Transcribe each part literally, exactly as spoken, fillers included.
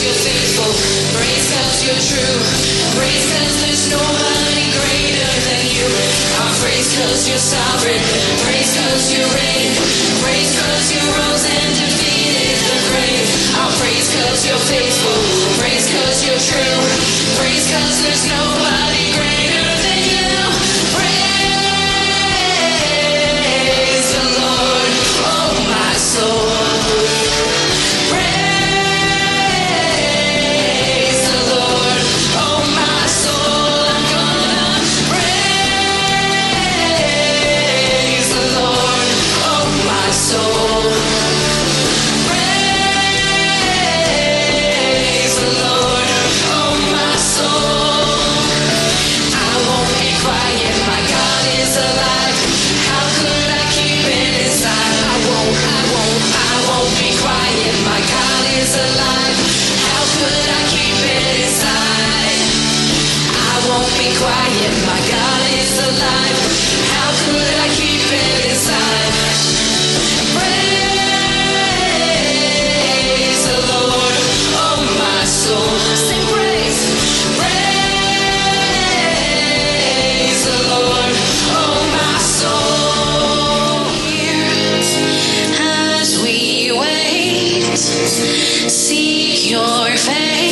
you're faithful. Praise cause you're true. Praise cause there's nobody greater than you. I praise cause you're sovereign. Praise cause you reign. Praise cause you rose and defeated the grave. I praise cause you're faithful. Praise cause you're true. Praise cause there's nobody greater than you. Praise the Lord, oh my soul. Praise the Lord, oh my soul. I'm gonna praise the Lord, oh my soul. Praise the Lord, oh my soul. I won't be quiet, my God is alive. How could I keep it inside? I won't, I won't, I won't be quiet, my God is alive. How could I keep it inside? I won't be quiet, my God is alive. How could I keep it inside? Praise the Lord, oh my soul. Sing praise. Praise the Lord, oh my soul. As we wait, seek your face.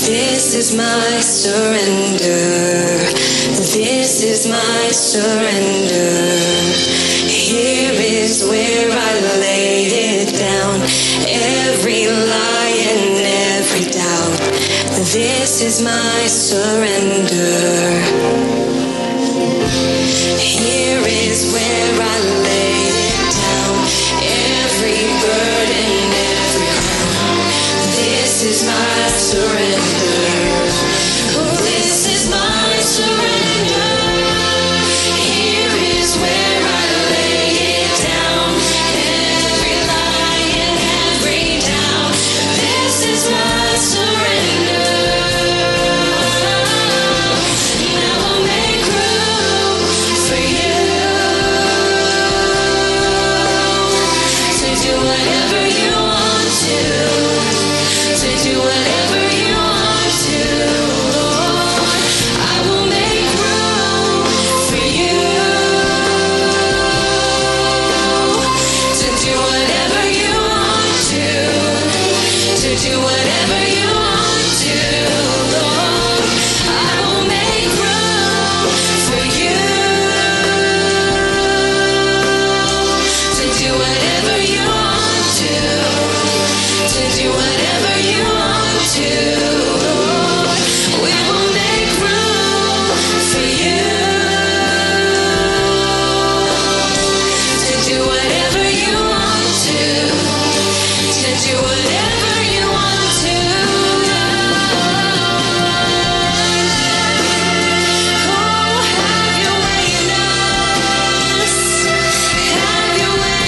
This is my surrender. This is my surrender. Here is where I laid it down. Every lie and every doubt. This is my surrender. Here is where I laid it down. Every burden, every crown. This is my surrender. Oh, this is my surrender. Here is where I lay it down. Every lie and every doubt. This is my surrender. Now I'll make room for you to do whatever you want to, to do whatever you want to, Lord. I will make room for you to do whatever you want to, to do whatever you want to, Lord. I will make room for you to do whatever you want to, to do whatever you want to, Lord. We will make room for you to do whatever you want to, to do whatever you want to, Oh, have your way in us. Have your way,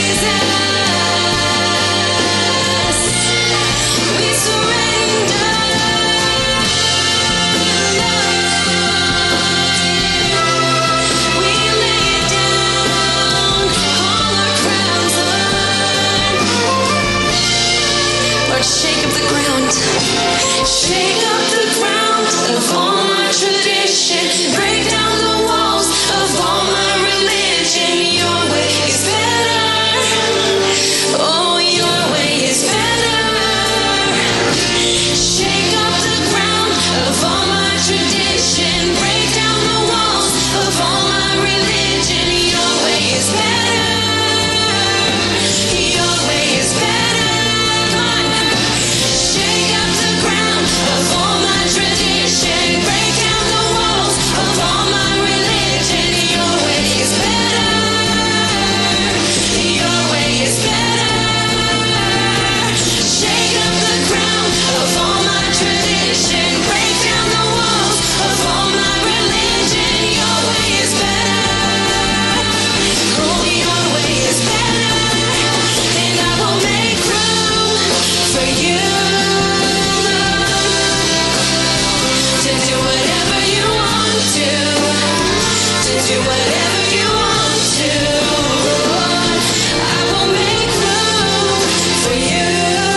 Jesus. We surrender. We lay it down. All our crowns, Lord. Lord, shake up the ground. Shake up the ground of all my tradition. Break down the walls of all my religion. Your way is better. Oh, your way is better. Shake up the ground of all my tradition. Break down the walls of all my religion. Your way is better. Your way is better. Come on. Shake up the ground of all my tradition. Break down the walls of all my religion. Your way is better. Your way is better. Shake up the ground of all my tradition. Break down the walls of all my religion. Your way is better. Oh, your way is better. And I will make room for you to do whatever you want to, to do whatever you want to, Lord. I will make room for you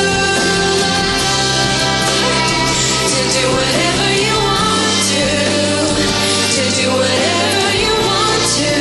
to do whatever you want to, to do whatever you want to.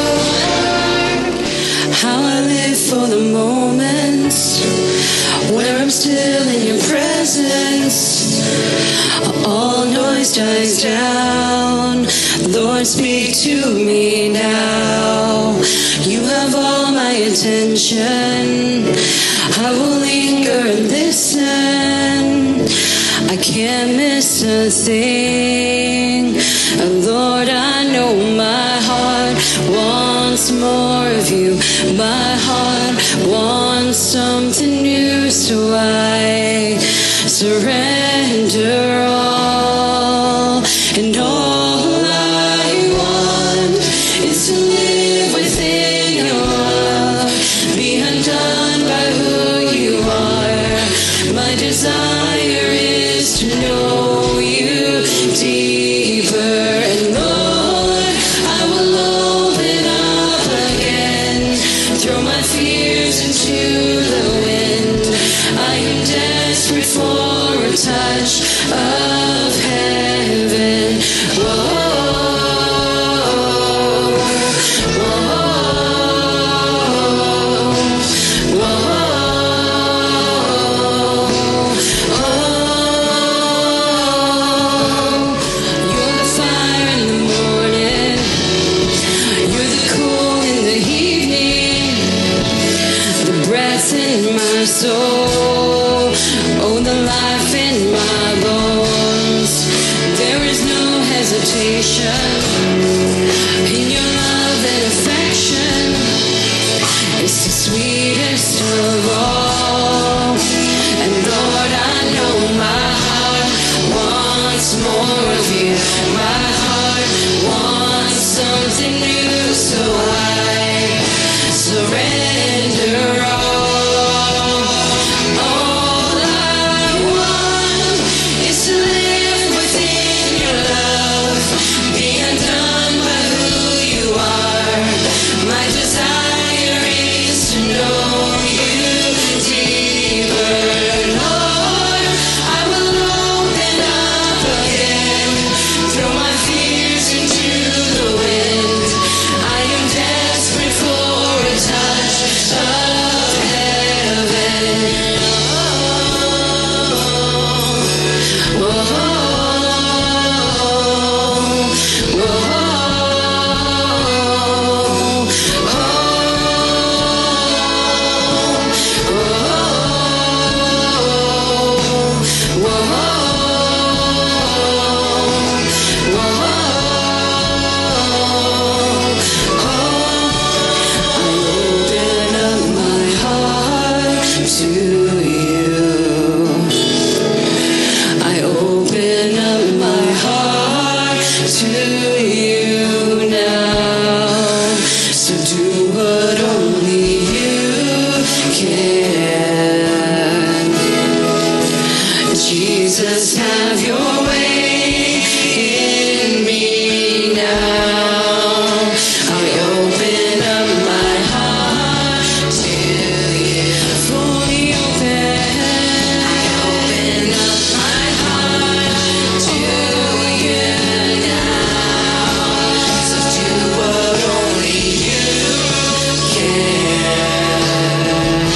How I live for the moments where I'm still in your presence. All noise dies down. Lord, speak to me now. You have all my attention. I will linger and listen. I can't miss a thing. And Lord, I know my heart wants more of you. My heart wants something new, so I surrender all. And all I want is to live within your love, be undone by who you are. My desire is to know you deeper. And Lord, I will open up again, throw my fears into the wind. I am desperate for a touch of heaven. Whoa. in your love and affection. It's the sweetest of all. And Lord, I know my heart wants more of you. My heart wants something new, so I surrender all. All I want is to live within your love, be undone by who you are. My desire is to know you deeper. Lord, I will open up again, throw my fears into the wind. I am desperate for a touch of heaven. Oh, oh, open up my heart to you. I open up my heart to you now. So do what only you can. Jesus, have your way in me now. I open up my heart to you. Fully open. I open up my heart to you now. So do what only you can.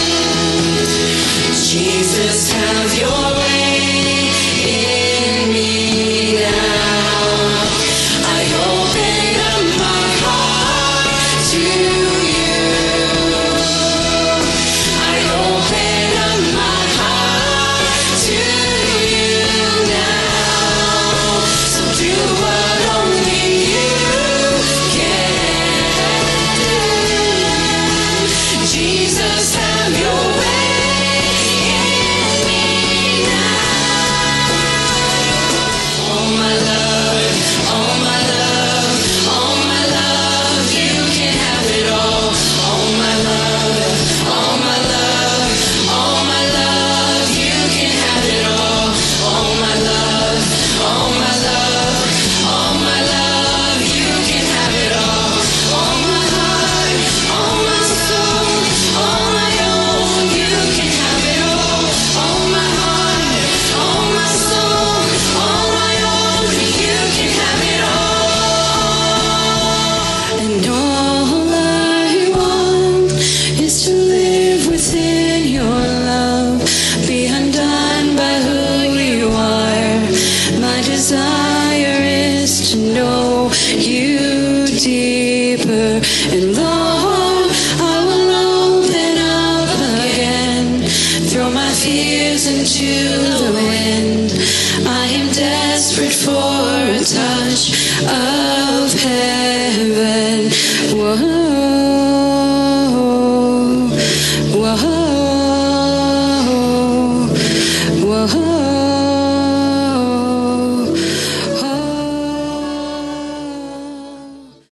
Jesus, have your way in me now. I open up my heart to you. I open up my heart to you now. So do what only you can do. Jesus, have your way in me now. Oh my love, oh my love, oh my love, you can have it all. Oh my love, oh my love, oh my love, you can have it all. Oh my love, oh my love, oh my love, you can have it all. Oh my heart, oh my soul, oh my own, you can have it all. Oh my heart, oh my soul, oh my own, you can have it all. And all I want is to live within your love, be undone by who you are. My desire is to know you deeper. And Lord, I will open up again, throw my fears into the